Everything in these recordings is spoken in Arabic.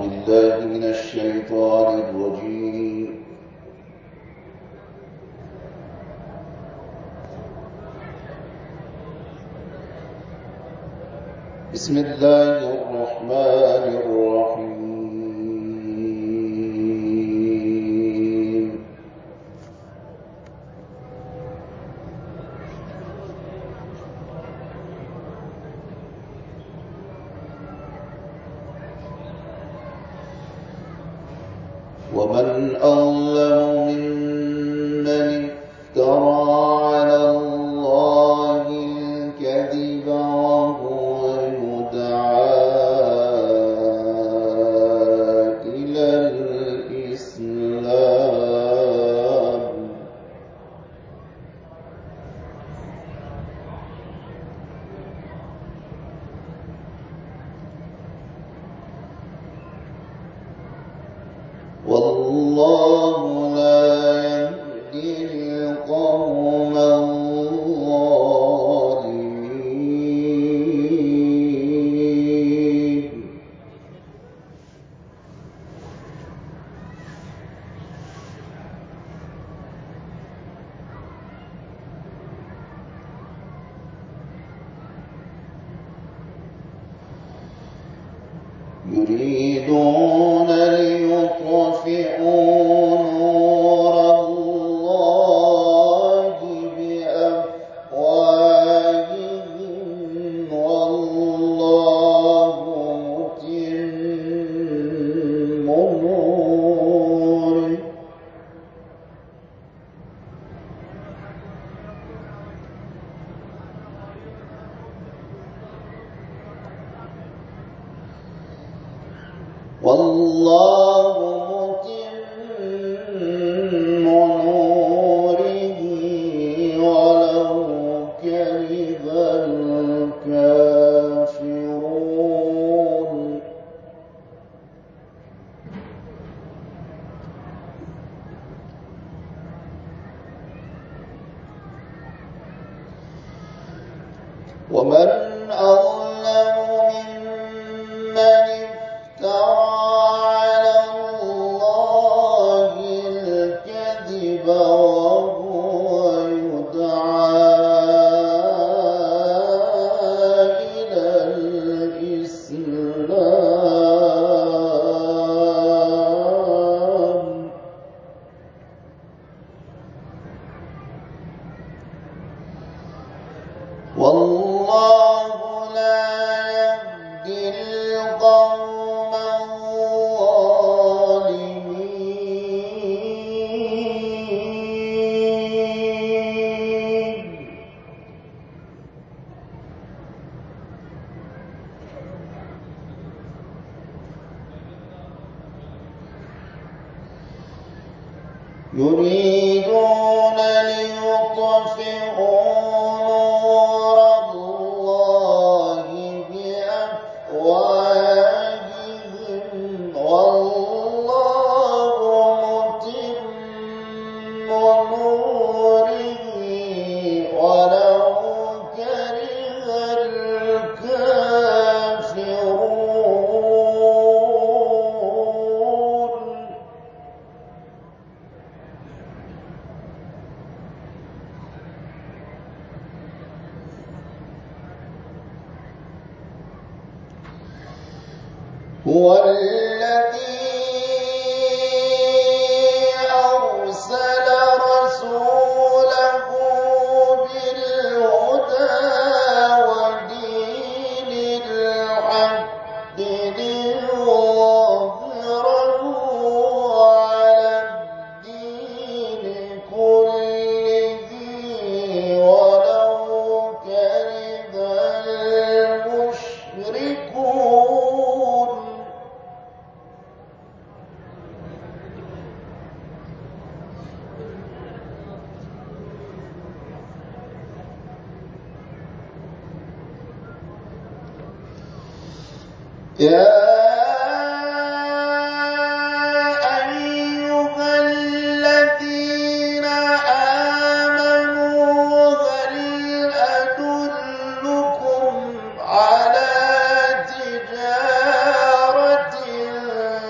بالله من الشيطان الرجيم. بسم الله الرحمن الرحيم. ومن أظلم ممن افترى على الله الكذب وهو يدعى إلى الإسلام. والله لا يهدي القوم الظالمين. يريدون ليطفئوا نور الله بأفواههم والله متم نوره ولو كره الكافرون. ومن أظلم ممن افترى على الله الكذب وهو يدعى إلى الإسلام. والله لا يهدي القوم الظالمين. يريدون ليطفئوا نور الله بأفواههم والله متم نوره ولو كره الكافرون. هو الذي أرسل رسوله بالهدى ودين الحق ليظهره على الدين كله ولو كره المشركون. يا أيها الذين آمنوا هل أدلكم على تجارة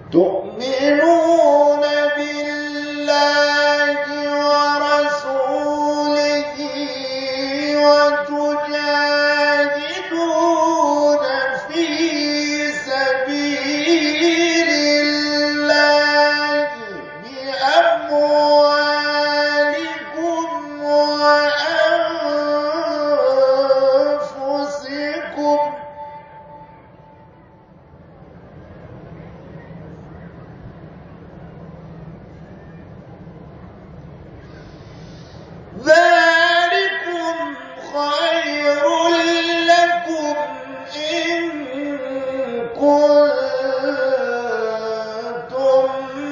تؤمنون بالله ورسوله وتجاهدون في سبيل الله بأموالكم وأنفسكم ذلكم خير لكم إن كنتم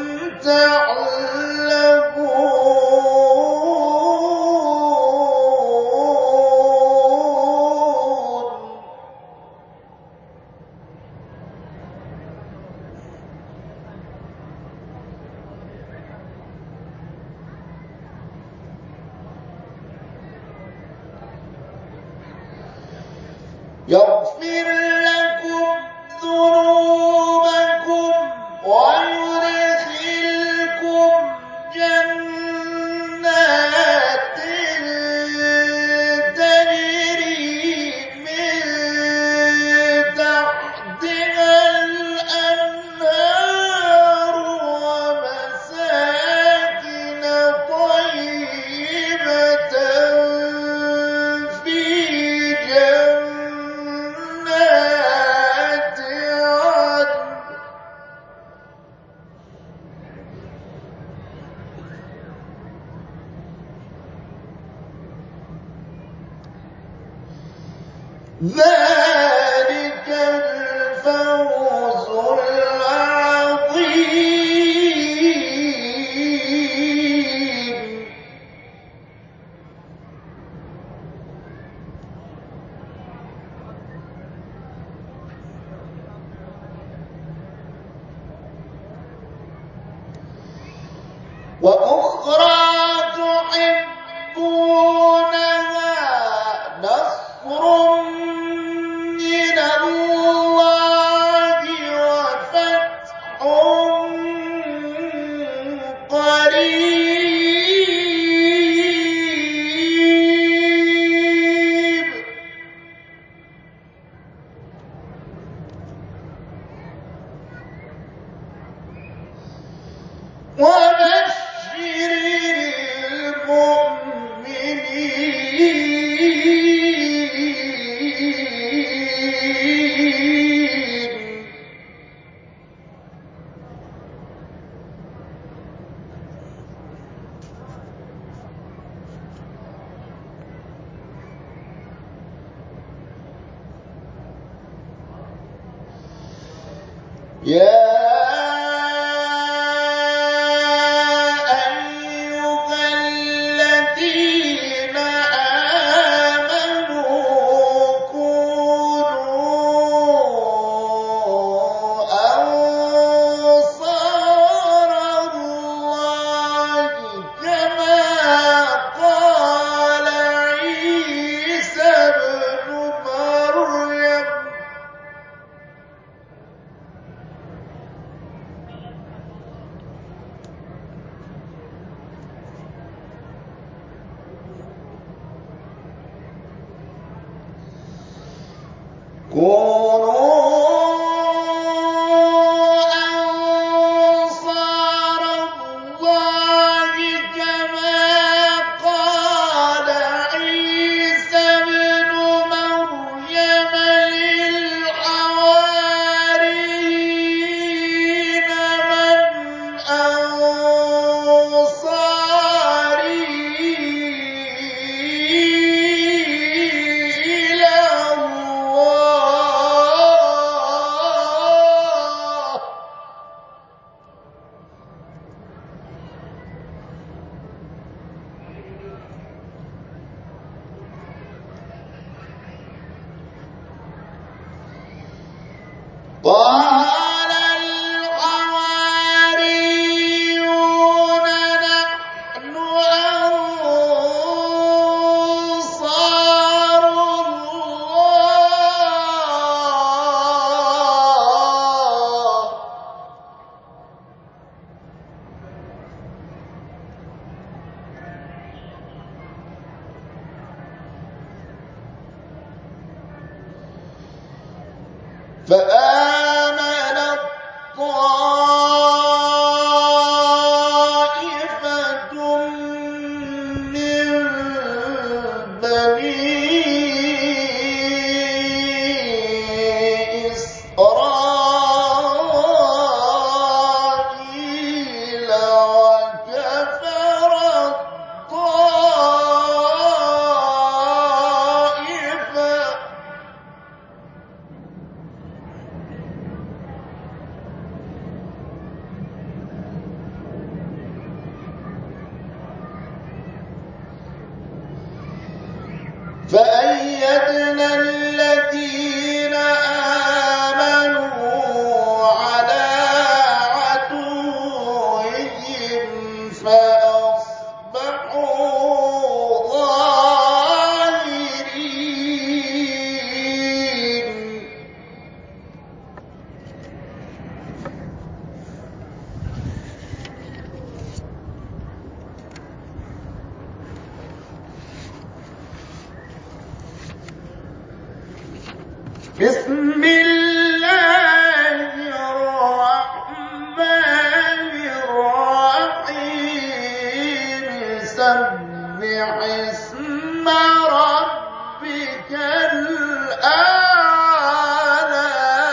تعلمون يغفر لكم ذنوبكم ويدخلكم جنات تجري من تحتها الأنهار ومساكن طيبة في جنات عدن ذلك الفوز العظيم وأخرى تحبونها نصر من الله وفتح قريب وبشر المؤمنين يا أيها الذين آمنوا كونوا أنصار الله كما قال عيسى ابن مريم كونوا أنصار الله كما قال عيسى ابن مريم للحواريين من أنصاري إلى الله قال الحواريون نحن أنصار الله فآمنت طائفة من بني إسرائيل وكفرت طائفة فأيدنا الذين آمنوا على عدوهم فأصبحوا ظاهرين بسم الله الرحمن الرحيم سبح اسم ربك الأعلى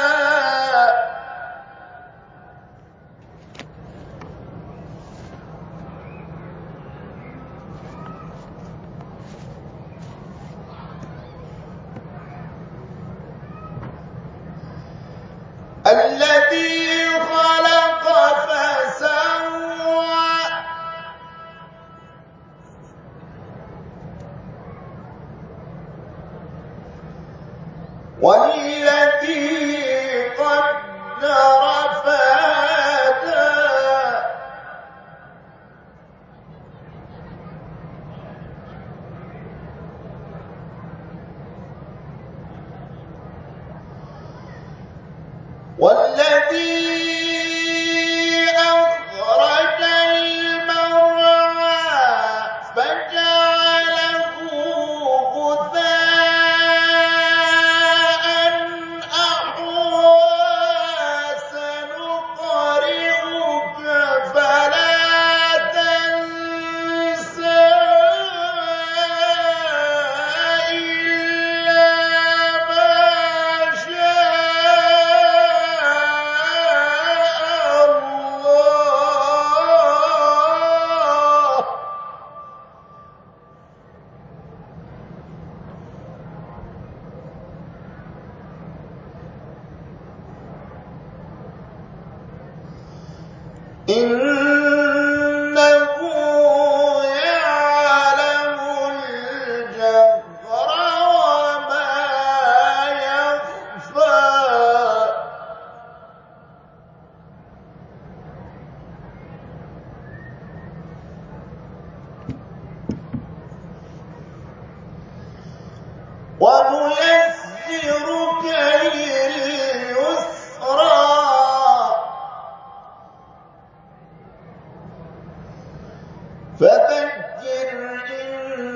الذي خلق فسوى والذي قدر فهدى والذي أخرج المرعى فجعله غثاء أحوى سنقرئك فلا تنسى إلا ما شاء الله إنه يعلم الجهر وما يخفى ونيسرك لليسرى فذكر إن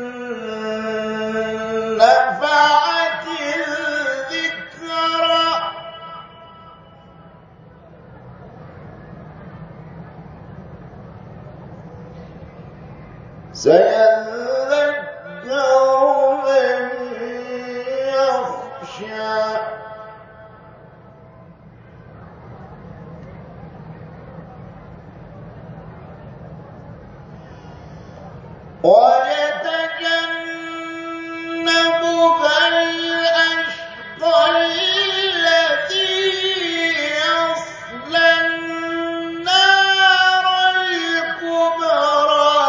نفعت الذكرى سيذكر من يخشى ويتجنبها الأشقى الذي يصلى النار الكبرى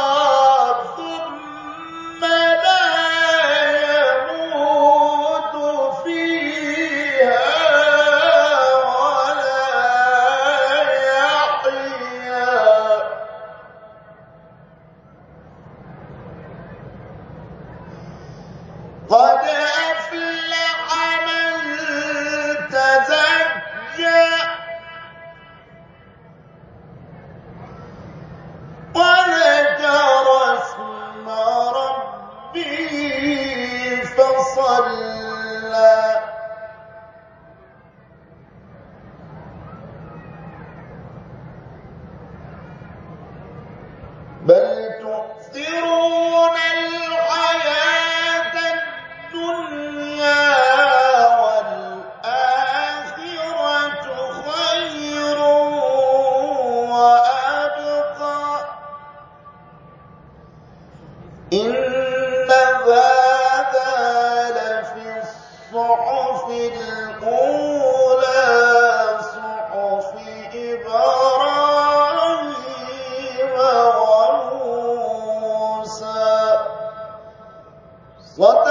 ثم لا يموت فيها ولا يحيا قد أفلح من تزكى وذكر اسم ربه فصلى صدق